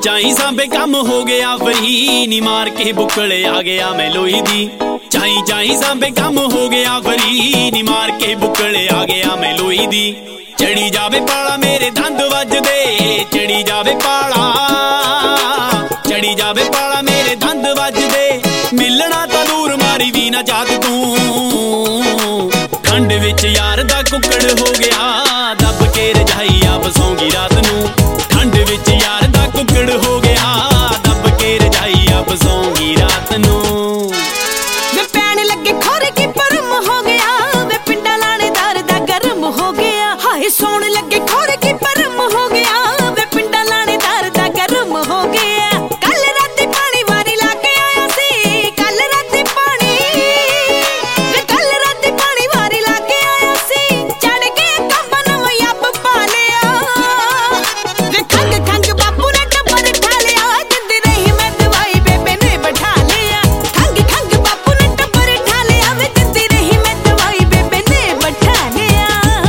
ਚਾਈ ਸਾਂਬੇ ਕੰਮ ਹੋ ਗਿਆ ਫਰੀ ਨੀ ਮਾਰ ਕੇ ਬੁੱਕਲੇ ਆ ਗਿਆ ਮੈਂ ਲੋਈ ਦੀ ਚਾਈ ਸਾਂਬੇ ਕੰਮ ਹੋ ਗਿਆ ਫਰੀ ਨੀ ਮਾਰ ਕੇ ਬੁੱਕਲੇ ਆ ਗਿਆ ਮੈਂ ਲੋਈ ਦੀ ਚੜੀ ਜਾਵੇ ਪਾਲਾ ਮੇਰੇ ਦੰਦ ਵੱਜਦੇ ਚੜੀ ਜਾਵੇ ਪਾਲਾ ਮੇਰੇ ਦੰਦ ਵੱਜਦੇ ਮਿਲਣਾ ਤਾਂ ਦੂਰ ਮਾਰੀ ਵੀ ਨਾ ਜਾਤ ਤੂੰ ਠੰਡ ਵਿੱਚ ਯਾਰ ਦਾ ਕੁੱਕੜ ਹੋ ਗਿਆ ਦੱਬ ਕੇ ਰਜਾਈ ਆਪ ਸੌਂਗੀ ਰਾਤ ਨੂੰ ਠੰਡ ਵਿੱਚ ਯਾਰ ਦਾ ਕੁੱਕੜ ਹੋ ਗਿਆ ਦੱਬ ਕੇ ਰਜਾਈ ਆਪ ਸੌਂਗੀ ਰਾਤ ਨੂੰ ਵੇ ਪੈਣ ਲੱਗੇ ਖੋਰੇ ਕੀ ਪਰਮ ਹੋ ਗਿਆ ਵੇ ਪਿੰਡਾਂ ਲਾਣੇਦਾਰ ਦਾ ਗਰਮ ਹੋ ਗਿਆ ਹਾਏ ਸੌਣ ਲੱਗੇ ਖੋਰੇ ਕੀ ਪਰਮ ਹੋ ਗਿਆ ਵੇ ਪਿੰਡਾਂ ਲਾਣੇਦਾਰ ਦਾ ਗਰਮ ਹੋ ਗਿਆ ਕੱਲ ਰਾਤੀ ਪਾਣੀ ਵਾਰੀ ਲਾ ਕੇ ਆਇਆ ਸੀ ਕੱਲ ਰਾਤੀ ਪਾਣੀ ਵਾਰੀ ਲਾ ਕੇ ਆਇਆ ਸੀ ਚੜ ਕੇ ਕੰਬਾਂ ਨੂੰ ਅੱਬ ਪਾ ਲਿਆ ਵੇ ਖੰਗ ਬਾਪੂ ਨੇ ਟੱਬਰ ਠਾ ਲਿਆ ਜਿੰਦੀ ਰਹੀ ਮੈਂ ਦਵਾਈ ਬੇਬੇ ਨੇ ਬਿਠਾ ਲਿਆ ਖੰਗ ਬਾਪੂ ਨੇ ਟੱਬਰ ਠਾ ਲਿਆ ਵੇ ਜਿੰਦੀ ਰਹੀ ਮੈਂ ਦਵਾਈ ਬੇਬੇ ਨੇ ਬਿਠਾ ਲਿਆ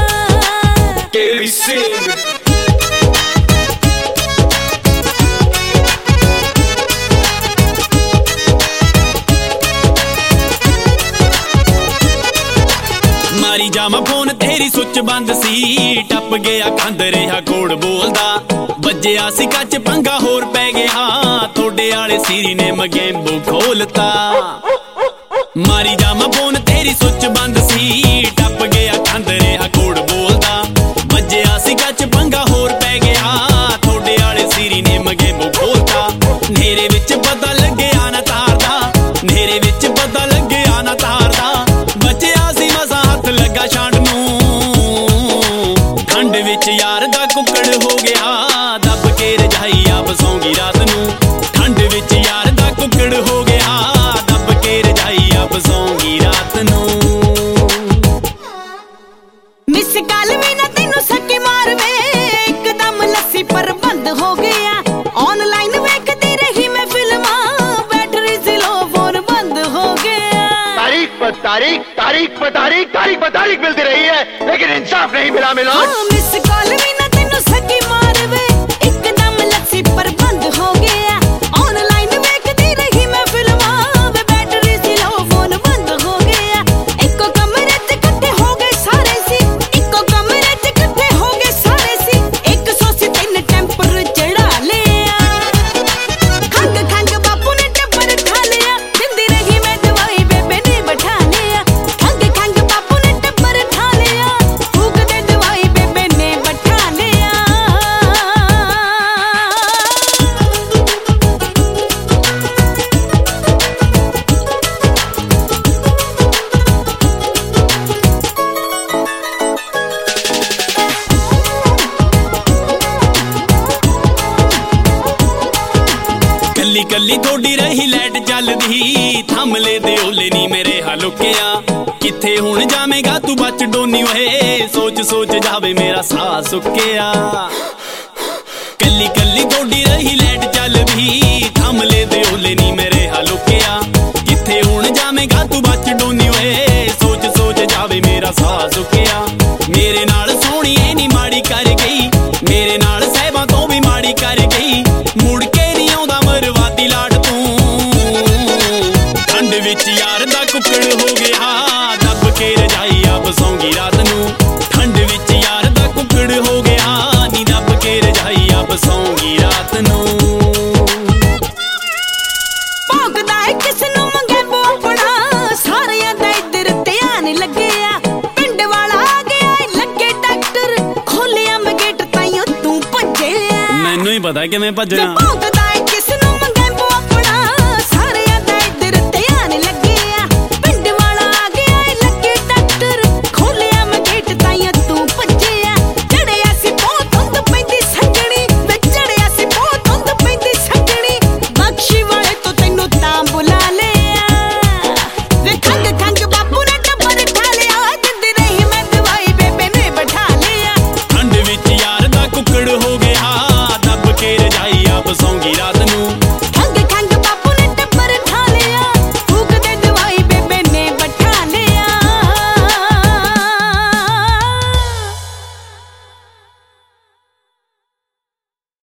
ਮਾਰੀ ਜਾਵਾਂ ਫੋਨ ਤੇਰੀ ਸੁੱਚ ਬੰਦ ਸੀ ਟੱਪ ਗਿਆ ਕੰਧ ਰਿਹਾ ਕੋੜ ਬੋਲਦਾ ਵੱਜਿਆ ਸੀ ਕੱਚ ਪੰਗਾ ਹੋਰ ਪੈ ਗਿਆ ਥੋੜੇ ਵਾਲੇ ਸੀਰੀ ਨੇ ਮਗੈਂਬੋ ਖੋਲਤਾ ਮਾਰੀ ਜਾਵਾਂ ਫੋਨ ਤੇਰੀ ਸੁੱਚ ਬੰਦ ਸੀ ਟੱਪ ਗਿਆ ਕੰਧ ਰਿਹਾ ਕੋੜ ਬੋਲਦਾ ਵੱਜਿਆ ਸੀ ਕੱਚ ਪੰਗਾ ਹੋਰ ਪੈ ਗਿਆ ਥੋੜੇ ਵਾਲੇ ਸੀਰੀ ਨੇ ਮਗੈਂਬੋ ਖੋਲਤਾ ਨੇਰੇ ਵਿੱਚ ਪਤਾ ਲੱਗਿਆ ਨਾ ਤਾਰਦਾ ਨੇਰੇ ਵਿੱਚ ਪਤਾ ਲੱਗਿਆ ਨਾ ਤਾਰਦਾ ਬਚਿਆ ਸੀ ਮਸਾਂ ਹੱਥ ਲੱਗਾ ਛਾਂਡ ਨੂੰ ਠੰਡ ਵਿੱਚ ਯਾਰ ਦਾ ਕੁੱਕੜ ਹੋ ਗਿਆ ਦੱਬ ਕੇ ਰਜਾਈ ਆਪ ਸੌਂਗੀ ਰਾਤ ਨੂੰ ਠੰਡ ਵਿੱਚ ਯਾਰ ਦਾ ਕੁੱਕੜ ਹੋ ਗਿਆ ਦੱਬ ਕੇ ਰਜਾਈ ਆਪ ਸੌਂਗੀ ਰਾਤ ਨੂੰ ਮਿਸ ਕਾਲ ਵੀ ਨਾ ਤੈਨੂੰ ਸੱਕੀ ਮਾਰ ਵੇ ਇੱਕਦਮ ਲੱਸੀ ਪਰ ਬੰਦ ਹੋ ਗਿਆ ਆਨਲਾਈਨ ਵੇਖਦੀ ਰਹੀ ਮੈਂ ਫਿਲਮਾਂ ਬੈਟਰੀ ਸੀ ਲੋ ਫੋਨ ਬੰਦ ਹੋ ਗਿਆ तारीख मिलती रही है लेकिन इंसाफ नहीं मिला मिस कॉल भी ना तेनू सकी मार वे एकदम लस्सी पर बंद हो गया ऑनलाइन देखती रही मैं फिल्मां वे बैटरी सी लो फोन बंद हो गया इको कमरे च इकट्ठे हो गए सारे सी इको कमरे च इकट्ठे हो गए सारे सी 103 टेंपर चढ़ा लिया खंग बापू ने टेंपर ठा लिया जिंदी रही मैं दवाई बेबे ने बैठा लिया खंग बापू ने टेंपर ठा लिया फूक दे दवाई बेबे ने बैठा लिया ਕੱਲੀ ਕੱਲੀ ਥੋੜੀ ਰਹੀ ਲਾਈਟ ਚੱਲਦੀ ਥੰਮਲੇ ਦੇ ਓਲੇ ਨੀ ਮੇਰੇ ਹਲੁਕਿਆ ਕਿੱਥੇ ਹੁਣ ਜਾਵੇਂਗਾ ਤੂੰ ਬਚ ਡੋਨੀ ਓਏ ਸੋਚ ਜਾਵੇ ਮੇਰਾ ਸਾਹ ਸੁੱਕਿਆ ਕੱਲੀ ਥੋੜੀ ਰਹੀ ਲਾਈਟ ਚੱਲਦੀ ਥੰਮਲੇ ਦੇ ਓਲੇ ਨੀ ਮੇਰੇ ਹਲੁਕਿਆ ਕਿੱਥੇ ਹੁਣ ਜਾਵੇਂਗਾ ਤੂੰ ਬਚ ਡੋਨੀ ਓਏ ਸੋਚ ਜਾਵੇ ਮੇਰਾ ਸਾਹ ਸੁੱਕਿਆ ਮੇਰੇ ਨਾਲ ਸੋਹਣੀ ਐ ਨੀ ਮਾੜੀ ਕਰ ਗਈ ਮੇਰੇ ਨਾਲ ਸਹਿਬਾਂ ਤੋਂ ਵੀ ਮਾੜੀ ਕਰ ਗਈ ਮੁੜ ਕੇ ਨੀ ਆਉਂਦਾ ਮਰਵਾਦੀ ਲਾਡ ਤੂੰ ਠੰਡ ਵਿੱਚ ਯਾਰ ਦਾ ਕੁੱਕੜ ਹੋ ਗਿਆ ਦੱਬ ਕੇ ਰਜਾਈ ਆਪ ਸੌਂਗੀ ਰਾਤ ਨੂੰ ਠੰਡ ਵਿੱਚ ਯਾਰ ਦਾ ਕੁੱਕੜ ਹੋ ਗਿਆ ਨੀ ਦੱਬ ਕੇ ਰਜਾਈ ਆਪ ਸੌਂਗੀ ਰਾਤ ਨੂੰ ਭੌਂਕਦਾ ਏ ਕਿਸ ਨੂੰ ਮੰਗੈਂਬੋ ਆਪਣਾ ਸਾਰਿਆਂ ਦਾ ਇੱਧਰ ਧਿਆਨ ਲੱਗਿਆ ਪਿੰਡ ਵਾਲਾ ਆ ਗਿਆ ਏ ਲੱਗੇ ਡਾਕਟਰ ਖੋਲਿਆ ਮੈਂ ਗੇਟ ਤਾਈਓ ਤੂੰ ਭੱਜਿਆ ਮੈਨੂੰ ਹੀ ਪਤਾ ਕਿਵੇਂ ਭੱਜਣਾ